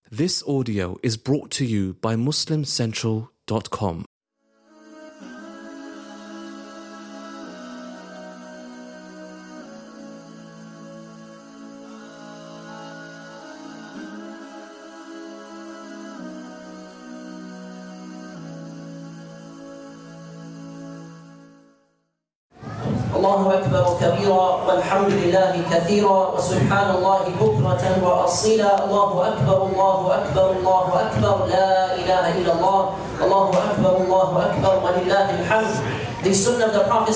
This audio is brought to you by MuslimCentral.com. الله أكبر كبيرا والحمد لله كثيرا وسبحان الله بكرة وأصيلا الله أكبر الله أكبر الله أكبر لا إله إلا الله الله أكبر ولله الحمد. The sunnah of the Prophet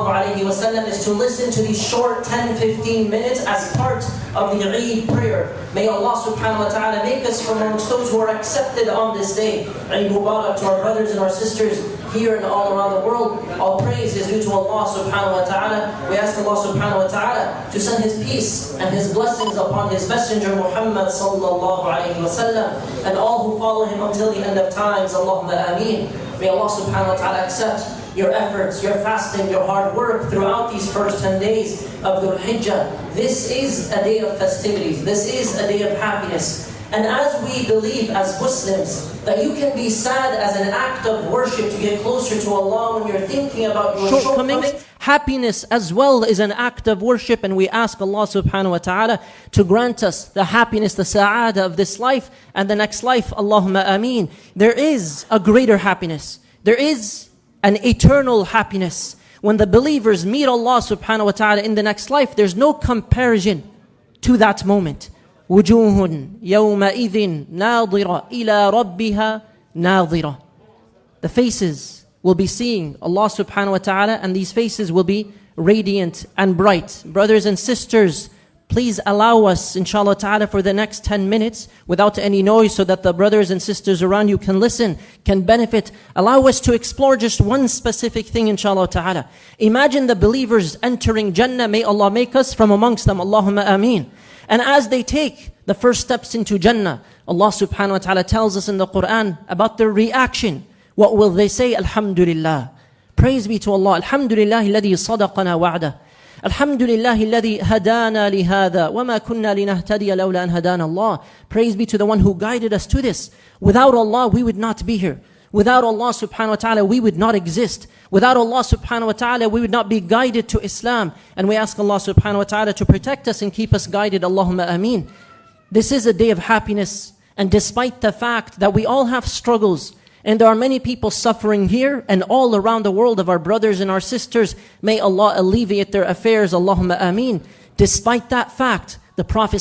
ﷺ is to listen to these short 10-15 minutes as part of the Eid prayer. May Allah subhanahu wa ta'ala make us from amongst those who are accepted on this day. Eid Mubarak to our brothers and our sisters here and all around the world. All praise is due to Allah subhanahu wa ta'ala. We ask Allah subhanahu wa ta'ala to send His peace and His blessings upon His messenger Muhammad sallallahu alayhi wa sallam and all who follow him until the end of times. Allahumma ameen. May Allah subhanahu wa ta'ala accept your efforts, your fasting, your hard work throughout these first 10 days of Dhul Hijjah. This is a day of festivities. This is a day of happiness. And as we believe as Muslims that you can be sad as an act of worship to get closer to Allah when you're thinking about your shortcomings, happiness as well is an act of worship, and we ask Allah subhanahu wa ta'ala to grant us the happiness, the sa'adah of this life and the next life. Allahumma ameen. There is a greater happiness. There is an eternal happiness. When the believers meet Allah subhanahu wa ta'ala in the next life, there's no comparison to that moment. وُجُوهٌ يَوْمَئِذٍ نَاظِرَةٌ إِلَىٰ رَبِّهَا نَاظِرَةٌ. The faces will be seeing Allah subhanahu wa ta'ala, and these faces will be radiant and bright. Brothers and sisters, please allow us, inshallah ta'ala, for the next 10 minutes without any noise so that the brothers and sisters around you can listen, can benefit. Allow us to explore just one specific thing, inshallah ta'ala. Imagine the believers entering Jannah. May Allah make us from amongst them. Allahumma ameen. And as they take the first steps into Jannah, Allah subhanahu wa ta'ala tells us in the Quran about their reaction. What will they say? Alhamdulillah. Praise be to Allah. Alhamdulillah alladhi sadaqana wa'dah. Alhamdulillah alladhi hadana lihada wa ma kunna linahtadiya lawla an hadana Allah. Praise be to the one who guided us to this. Without Allah, we would not be here. Without Allah subhanahu wa ta'ala, we would not exist. Without Allah subhanahu wa ta'ala, we would not be guided to Islam. And we ask Allah subhanahu wa ta'ala to protect us and keep us guided. Allahumma ameen. This is a day of happiness. And despite the fact that we all have struggles, and there are many people suffering here and all around the world of our brothers and our sisters, may Allah alleviate their affairs. Allahumma ameen. Despite that fact, the Prophet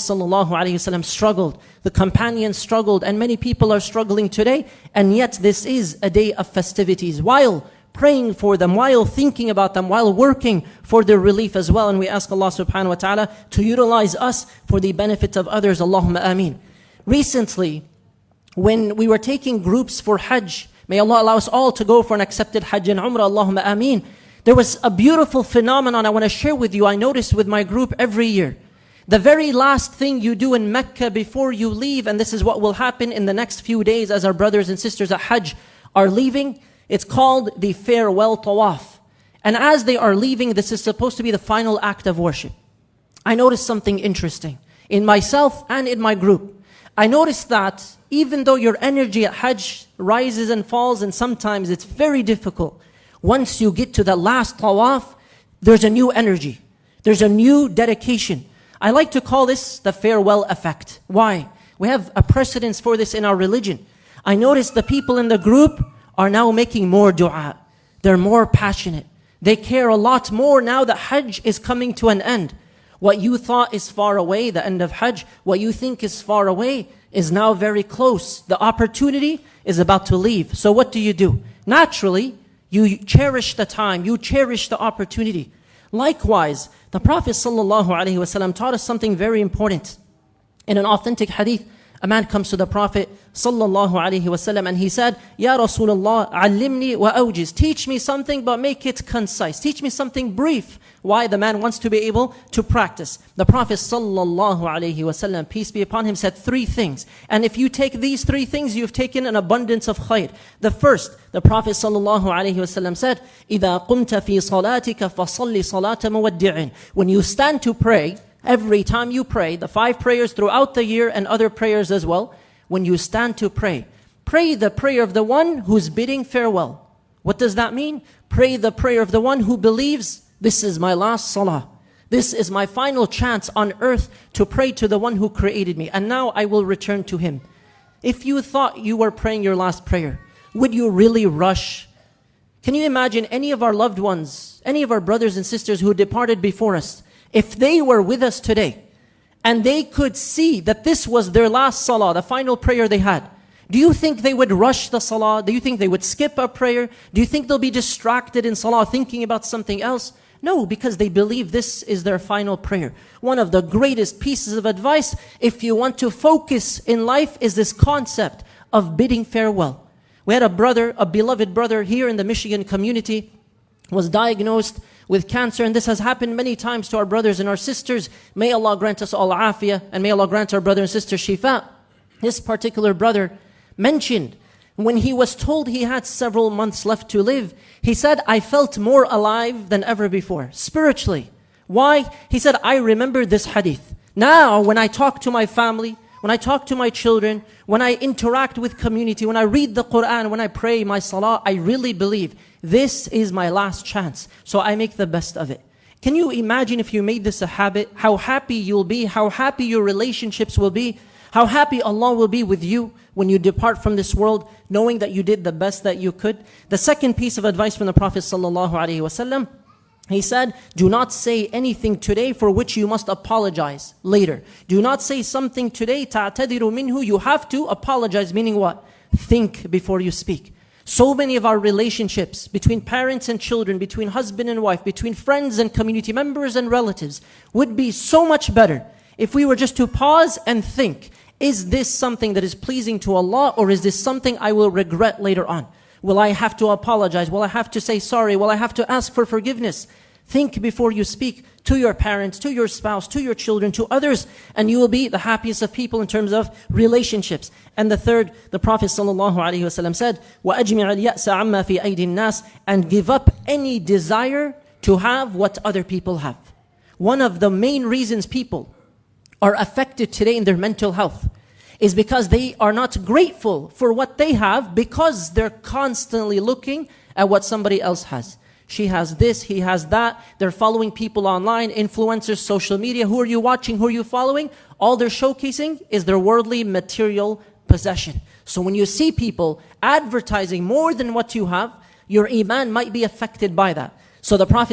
ﷺ struggled, the companions struggled, and many people are struggling today. And yet this is a day of festivities. While praying for them, while thinking about them, while working for their relief as well. And we ask Allah subhanahu wa ta'ala to utilize us for the benefit of others. Allahumma ameen. Recently, when we were taking groups for Hajj, may Allah allow us all to go for an accepted Hajj and Umrah. Allahumma ameen. There was a beautiful phenomenon I want to share with you. I noticed with my group every year. The very last thing you do in Mecca before you leave, and this is what will happen in the next few days as our brothers and sisters at Hajj are leaving, it's called the farewell tawaf. And as they are leaving, this is supposed to be the final act of worship. I noticed something interesting in myself and in my group. I noticed that even though your energy at Hajj rises and falls, and sometimes it's very difficult, once you get to the last tawaf, there's a new energy. There's a new dedication. I like to call this the farewell effect. Why? We have a precedence for this in our religion. I noticed the people in the group are now making more dua. They're more passionate. They care a lot more now that Hajj is coming to an end. What you thought is far away, the end of Hajj, what you think is far away is now very close. The opportunity is about to leave. So what do? Naturally, you cherish the time. You cherish the opportunity. Likewise, the Prophet ﷺ taught us something very important. In an authentic hadith, a man comes to the Prophet ﷺ and he said, Ya Rasulullah, allimni wa awjiz. Teach me something, but make it concise. Teach me something brief. Why? The man wants to be able to practice. The Prophet ﷺ, peace be upon him, said 3 things. And if you take these 3 things, you've taken an abundance of khair. The first, the Prophet ﷺ said, إِذَا قُمْتَ فِي صَلَاتِكَ فَصَلِّ صَلَاةَ مُوَدِّعٍ. When you stand to pray, every time you pray, the 5 prayers throughout the year and other prayers as well, when you stand to pray, pray the prayer of the one who's bidding farewell. What does that mean? Pray the prayer of the one who believes, this is my last salah. This is my final chance on earth to pray to the one who created me. And now I will return to him. If you thought you were praying your last prayer, would you really rush? Can you imagine any of our loved ones, any of our brothers and sisters who departed before us, if they were with us today, and they could see that this was their last salah, the final prayer they had, do you think they would rush the salah? Do you think they would skip a prayer? Do you think they'll be distracted in salah thinking about something else? No, because they believe this is their final prayer. One of the greatest pieces of advice, if you want to focus in life, is this concept of bidding farewell. We had a brother, a beloved brother here in the Michigan community, was diagnosed with cancer, and this has happened many times to our brothers and our sisters. May Allah grant us all afiyah, and may Allah grant our brother and sister shifa. This particular brother mentioned when he was told he had several months left to live, he said, I felt more alive than ever before, spiritually. Why? He said, I remember this hadith. Now, when I talk to my family, when I talk to my children, when I interact with community, when I read the Quran, when I pray my salah, I really believe this is my last chance. So I make the best of it. Can you imagine if you made this a habit, how happy you'll be, how happy your relationships will be, how happy Allah will be with you when you depart from this world, knowing that you did the best that you could? The second piece of advice from the Prophet ﷺ, he said, do not say anything today for which you must apologize later. Do not say something today, تَعْتَذِرُ مِنْهُ, you have to apologize, meaning what? Think before you speak. So many of our relationships between parents and children, between husband and wife, between friends and community members and relatives would be so much better if we were just to pause and think, is this something that is pleasing to Allah, or is this something I will regret later on? Will I have to apologize? Will I have to say sorry? Will I have to ask for forgiveness? Think before you speak to your parents, to your spouse, to your children, to others, and you will be the happiest of people in terms of relationships. And the third, the Prophet ﷺ said, وَأَجْمِعَ الْيَأْسَ عَمَّا فِي أَيْدِ النَّاسِ, and give up any desire to have what other people have. One of the main reasons people are affected today in their mental health is because they are not grateful for what they have, because they're constantly looking at what somebody else has. She has this, he has that. They're following people online, influencers, social media. Who are you watching? Who are you following? All they're showcasing is their worldly material possession. So when you see people advertising more than what you have, your iman might be affected by that. So the Prophet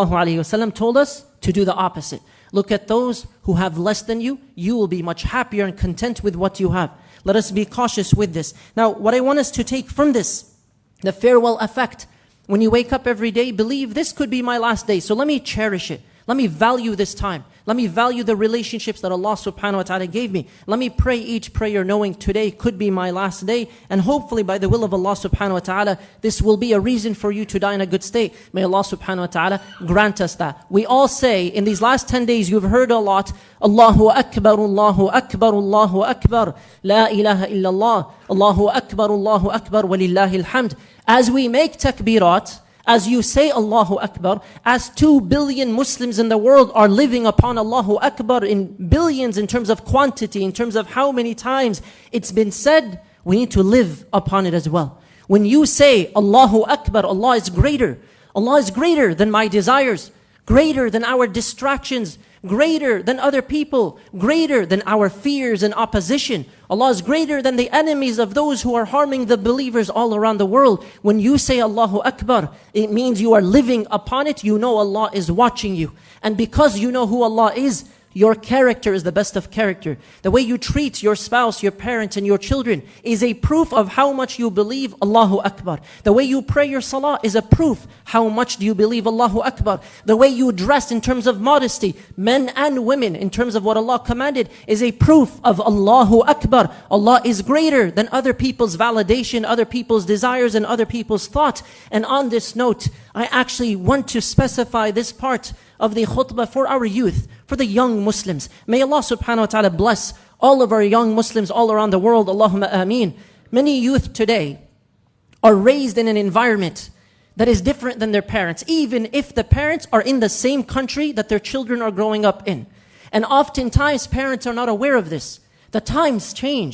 ﷺ told us to do the opposite. Look at those who have less than you. You will be much happier and content with what you have. Let us be cautious with this. Now, what I want us to take from this, the farewell effect. When you wake up every day, believe this could be my last day. So let me cherish it. Let me value this time. Let me value the relationships that Allah subhanahu wa ta'ala gave me. Let me pray each prayer knowing today could be my last day. And hopefully by the will of Allah subhanahu wa ta'ala, this will be a reason for you to die in a good state. May Allah subhanahu wa ta'ala grant us that. We all say, in these last 10 days, you've heard a lot, Allahu Akbar, Allahu Akbar, Allahu Akbar, La ilaha illallah, Allahu Akbar, Allahu Akbar, walillahi alhamd. As we make takbirat, as you say Allahu Akbar, as 2 billion Muslims in the world are living upon Allahu Akbar in billions in terms of quantity, in terms of how many times it's been said, we need to live upon it as well. When you say Allahu Akbar, Allah is greater. Allah is greater than my desires, greater than our distractions, greater than other people, greater than our fears and opposition. Allah is greater than the enemies of those who are harming the believers all around the world. When you say Allahu Akbar, it means you are living upon it. You know Allah is watching you. And because you know who Allah is, your character is the best of character. The way you treat your spouse, your parents, and your children is a proof of how much you believe Allahu Akbar. The way you pray your salah is a proof how much do you believe Allahu Akbar. The way you dress in terms of modesty, men and women, in terms of what Allah commanded, is a proof of Allahu Akbar. Allah is greater than other people's validation, other people's desires, and other people's thought. And on this note, I actually want to specify this part of the khutbah for our youth, for the young Muslims. May Allah subhanahu wa ta'ala bless all of our young Muslims all around the world. Allahumma ameen. Many youth today are raised in an environment that is different than their parents, even if the parents are in the same country that their children are growing up in. And oftentimes parents are not aware of this. The times change.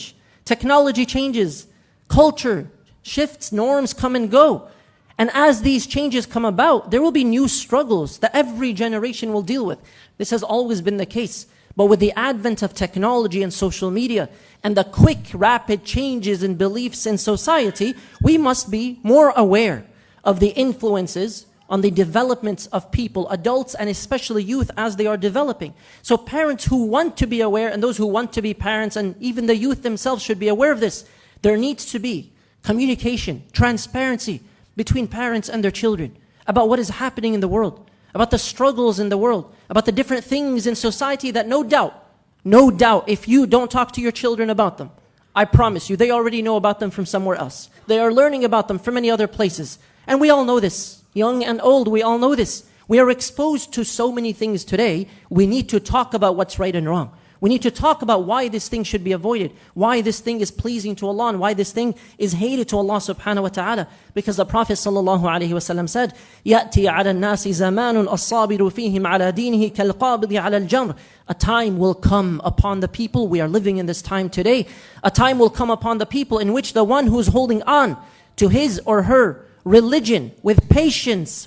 Technology changes. Culture shifts, norms come and go. And as these changes come about, there will be new struggles that every generation will deal with. This has always been the case. But with the advent of technology and social media and the quick, rapid changes in beliefs in society, we must be more aware of the influences on the development of people, adults and especially youth as they are developing. So parents who want to be aware and those who want to be parents and even the youth themselves should be aware of this. There needs to be communication, transparency between parents and their children about what is happening in the world, about the struggles in the world, about the different things in society that no doubt, if you don't talk to your children about them, I promise you, they already know about them from somewhere else. They are learning about them from many other places. And we all know this. Young and old, we all know this. We are exposed to so many things today. We need to talk about what's right and wrong. We need to talk about why this thing should be avoided, why this thing is pleasing to Allah, and why this thing is hated to Allah subhanahu wa ta'ala. Because the Prophet sallallahu alayhi wa sallam said, يَأْتِي عَلَى النَّاسِ زَمَانٌ الصَّابِرُ فِيهِمْ عَلَى دِينِهِ كَالْقَابِضِ عَلَى الْجَمْرِ. A time will come upon the people, we are living in this time today, a time will come upon the people in which the one who's holding on to his or her religion with patience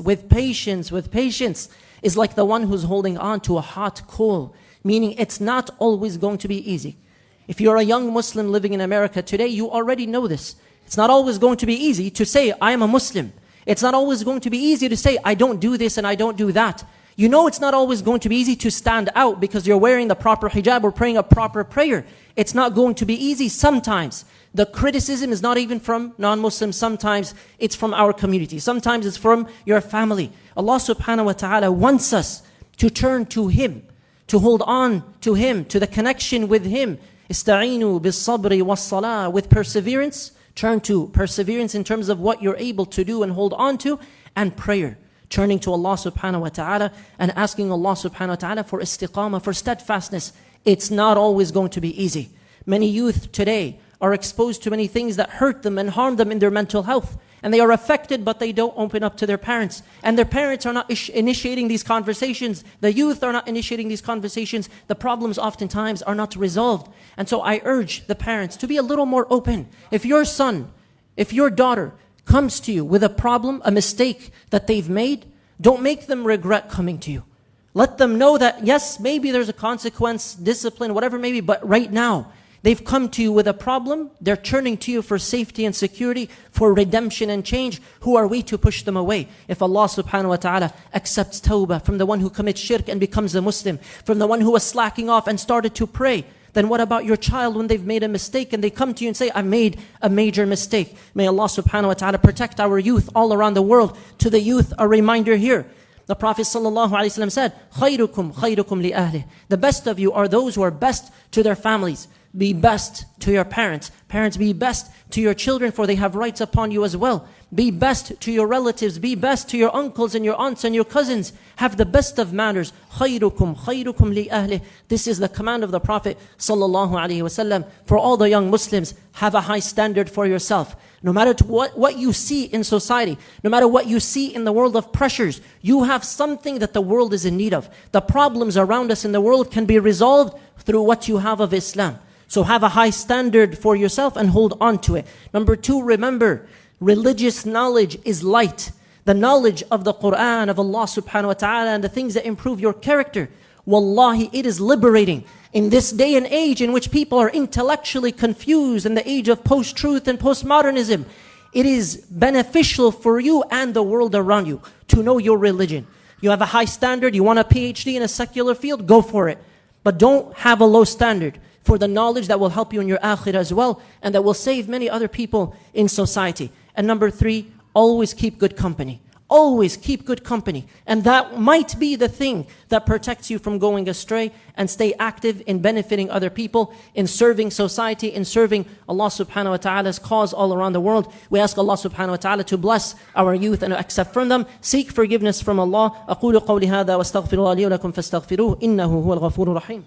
is like the one who's holding on to a hot coal. Meaning it's not always going to be easy. If you're a young Muslim living in America today, you already know this. It's not always going to be easy to say, I am a Muslim. It's not always going to be easy to say, I don't do this and I don't do that. You know it's not always going to be easy to stand out because you're wearing the proper hijab or praying a proper prayer. It's not going to be easy sometimes. The criticism is not even from non-Muslims. Sometimes it's from our community. Sometimes it's from your family. Allah subhanahu wa ta'ala wants us to turn to Him, to hold on to Him, to the connection with Him. Ista'inu bis-sabri was-salah, with perseverance. Turn to perseverance in terms of what you're able to do and hold on to, and prayer. Turning to Allah subhanahu wa ta'ala and asking Allah subhanahu wa ta'ala for istiqamah, for steadfastness. It's not always going to be easy. Many youth today are exposed to many things that hurt them and harm them in their mental health. And they are affected, but they don't open up to their parents. And their parents are not initiating these conversations. The youth are not initiating these conversations. The problems oftentimes are not resolved. And so I urge the parents to be a little more open. If your son, if your daughter comes to you with a problem, a mistake that they've made, don't make them regret coming to you. Let them know that, yes, maybe there's a consequence, discipline, whatever it may be, but right now, they've come to you with a problem. They're turning to you for safety and security, for redemption and change. Who are we to push them away? If Allah subhanahu wa ta'ala accepts tawbah from the one who commits shirk and becomes a Muslim, from the one who was slacking off and started to pray, then what about your child when they've made a mistake and they come to you and say, I made a major mistake? May Allah subhanahu wa ta'ala protect our youth all around the world. To the youth, a reminder here. The Prophet sallallahu alaihi wasallam said, خَيْرُكُمْ خَيْرُكُمْ لِأَهْلِهِ. The best of you are those who are best to their families. Be best to your parents. Parents, be best to your children, for they have rights upon you as well. Be best to your relatives. Be best to your uncles and your aunts and your cousins. Have the best of manners. خَيْرُكُمْ خَيْرُكُمْ لِأَهْلِهِ. This is the command of the Prophet sallallahu alaihi wasallam for all the young Muslims. Have a high standard for yourself. No matter what you see in society, no matter what you see in the world of pressures, you have something that the world is in need of. The problems around us in the world can be resolved through what you have of Islam. So have a high standard for yourself and hold on to it. Number 2, remember, religious knowledge is light. The knowledge of the Quran, of Allah subhanahu wa ta'ala, and the things that improve your character. Wallahi, it is liberating. In this day and age in which people are intellectually confused, in the age of post-truth and postmodernism, it is beneficial for you and the world around you to know your religion. You have a high standard, you want a PhD in a secular field, go for it. But don't have a low standard for the knowledge that will help you in your akhirah as well, and that will save many other people in society. And number 3, always keep good company. Always keep good company. And that might be the thing that protects you from going astray, and stay active in benefiting other people, in serving society, in serving Allah subhanahu wa ta'ala's cause all around the world. We ask Allah subhanahu wa ta'ala to bless our youth and accept from them. Seek forgiveness from Allah. أقول قولي هذا واستغفر الله لي ولكم فاستغفروه إنه هو الغفور الرحيم.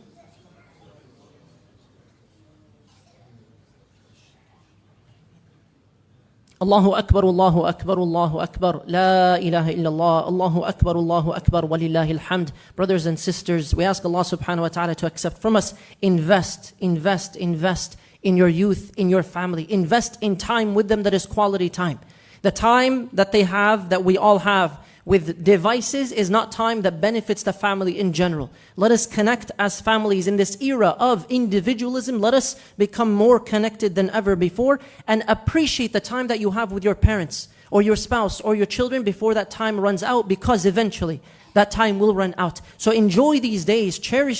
Allahu Akbar, Allahu Akbar, Allahu Akbar, La ilaha illallah, Allahu Akbar, walillahi alhamd. Brothers and sisters, we ask Allah subhanahu wa ta'ala to accept from us. Invest in your youth, in your family. Invest in time with them that is quality time. The time that they have, that we all have with devices, is not time that benefits the family in general. Let us connect as families in this era of individualism. Let us become more connected than ever before and appreciate the time that you have with your parents or your spouse or your children before that time runs out, because eventually that time will run out. So enjoy these days, cherish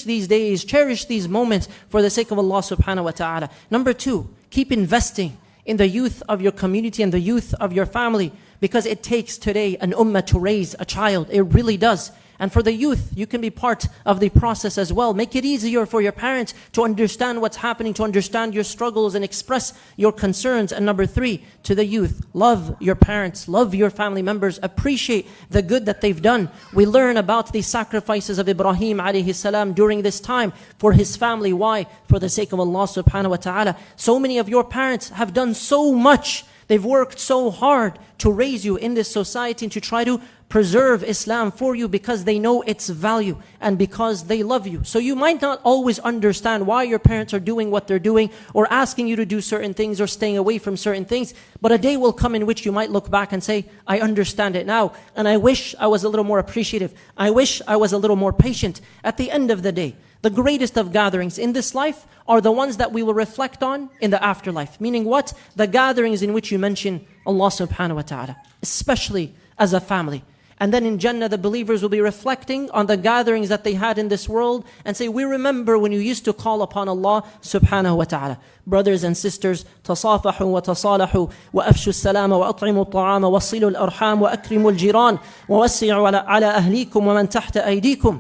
these moments for the sake of Allah subhanahu wa ta'ala. Number 2, keep investing in the youth of your community and the youth of your family, because it takes today an ummah to raise a child. It really does. And for the youth, you can be part of the process as well. Make it easier for your parents to understand what's happening, to understand your struggles and express your concerns. And number 3, to the youth, love your parents, love your family members, appreciate the good that they've done. We learn about the sacrifices of Ibrahim alayhi salam during this time for his family. Why? For the sake of Allah subhanahu wa ta'ala. So many of your parents have done so much. They've worked so hard to raise you in this society and to try to preserve Islam for you, because they know its value and because they love you. So you might not always understand why your parents are doing what they're doing or asking you to do certain things or staying away from certain things. But a day will come in which you might look back and say, I understand it now. And I wish I was a little more appreciative. I wish I was a little more patient. At the end of the day, the greatest of gatherings in this life are the ones that we will reflect on in the afterlife. Meaning what? The gatherings in which you mention Allah subhanahu wa ta'ala, especially as a family. And then in Jannah, the believers will be reflecting on the gatherings that they had in this world and say, we remember when you used to call upon Allah subhanahu wa ta'ala. Brothers and sisters, تصافحوا وتصالحوا وأفشوا السلام وأطعموا الطعام وصلوا الأرحام وأكرموا الجيران ووسعوا على أهليكم ومن تحت أيديكم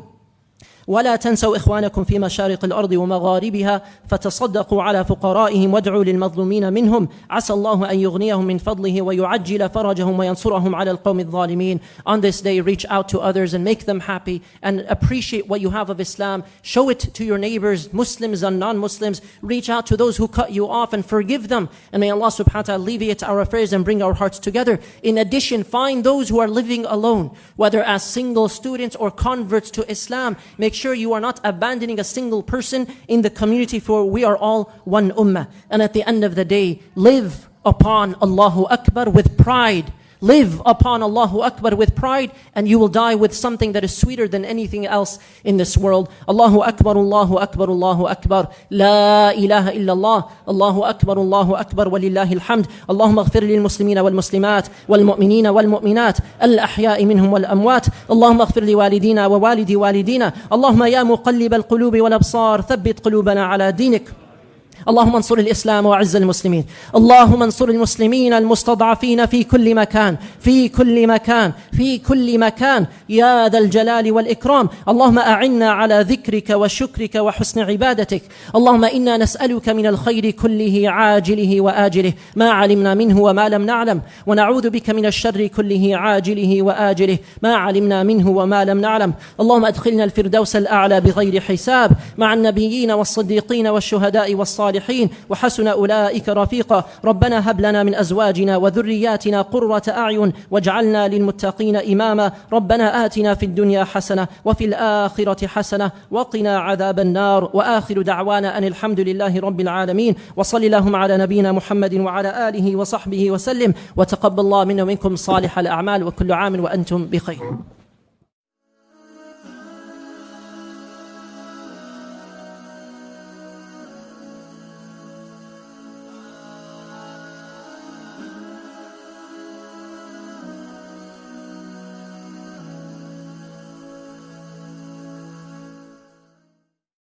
ولا تنسوا إخوانكم في مشارق الأرض ومغاربها فتصدقوا على فقرائهم وادعوا للمظلومين منهم عسى الله أن يغنيهم من فضله ويعجل فرجهم وينصرهم على القوم الظالمين. On this day, reach out to others and make them happy and appreciate what you have of Islam. Show it to your neighbors, Muslims and non-Muslims. Reach out to those who cut you off and forgive them. And may Allah subhanahu wa ta'ala alleviate our affairs and bring our hearts together. In addition, find those who are living alone, whether as single students or converts to Islam. Make sure you are not abandoning a single person in the community, for we are all one ummah. And at the end of the day, live upon Allahu Akbar with pride. Live upon Allahu Akbar with pride, and you will die with something that is sweeter than anything else in this world. Allahu Akbar, Allahu Akbar, Allahu Akbar. La ilaha illallah. Allahu Akbar, Allahu Akbar, walillahi alhamd. Allahumma aghfir lil muslimina wal muslimat wal mu'minina wal mu'minat al ahya'i minhum wal amwat. Allahumma aghfir li walidina wa walidi walidina. Allahumma ya muqallib al qulubi wal absar, thabbit qulubana ala dinik. اللهم انصر الإسلام وعز المسلمين. اللهم انصر المسلمين المستضعفين في كل مكان في كل مكان في كل مكان يا ذا الجلال والإكرام. اللهم أعنا على ذكرك وشكرك وحسن عبادتك. اللهم إنا نسألك من الخير كله عاجله وآجله ما علمنا منه وما لم نعلم، ونعوذ بك من الشر كله عاجله وآجله ما علمنا منه وما لم نعلم. اللهم أدخلنا الفردوس الأعلى بغير حساب مع النبيين والصديقين والشهداء والصالحين وحسن أولئك رفيقا. ربنا هب لنا من أزواجنا وذرياتنا قرة أعين واجعلنا للمتقين إماما. ربنا آتنا في الدنيا حسنة وفي الآخرة حسنة وقنا عذاب النار. وآخر دعوانا أن الحمد لله رب العالمين. وصل اللهم على نبينا محمد وعلى آله وصحبه وسلم. وتقبل الله منا ومنكم صالح الأعمال، وكل عام وأنتم بخير.